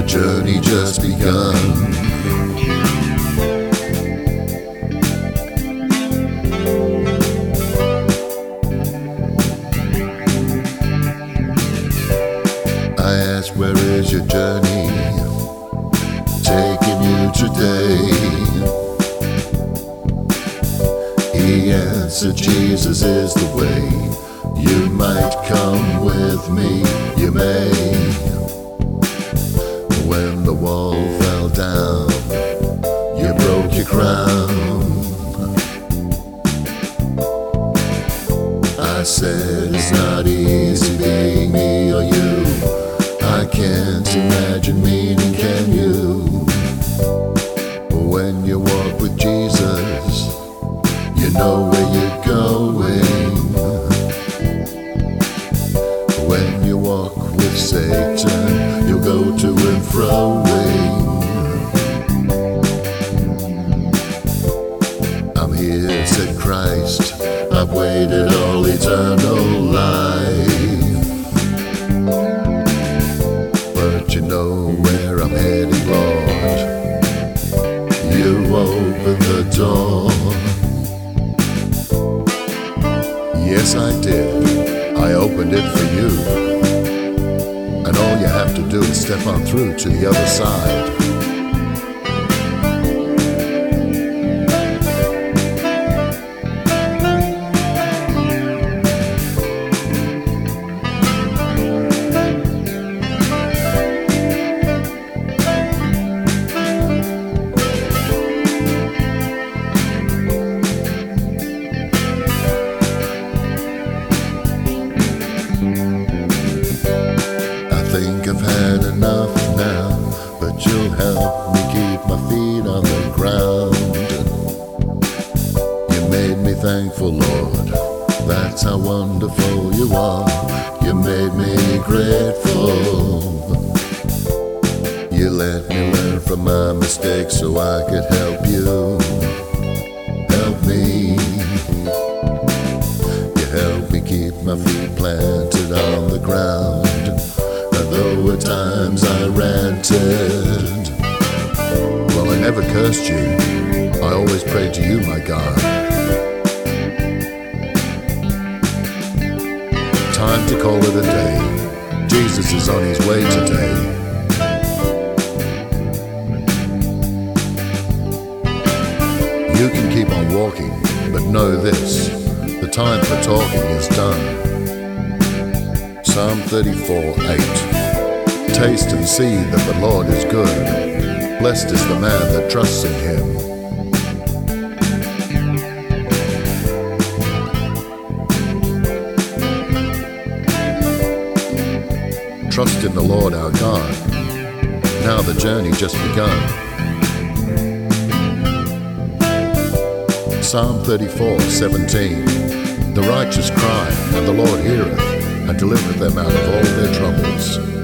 journey just begun. I ask, where is your journey taking you today? He answered, Jesus is the way. You might come with me, you may. When the wall fell down, you broke your crown. I said, it's not easy being me or you. I can't imagine meaning, can you? When you walk with Jesus, you know where you're going. When you walk with Satan, you'll go to and fro-ing. I'm here, said Christ, I've waited all eternal life. But you know where I'm heading, Lord. You opened the door. Yes, I did. I opened it for you. And all you have to do is step on through to the other side. I've had enough now, but you'll help me keep my feet on the ground. You made me thankful, Lord, that's how wonderful you are. You made me grateful. You let me learn from my mistakes so I could help you. Help me. You help me keep my feet planted on the ground. Though at times I ranted, well, I never cursed you. I always prayed to you, my God. Time to call it a day. Jesus is on his way today. You can keep on walking, but know this, the time for talking is done. Psalm 34:8. Taste and see that the Lord is good. Blessed is the man that trusts in him. Trust in the Lord our God. Now the journey just begun. Psalm 34:17. The righteous cry, and the Lord heareth, and delivereth them out of all their troubles.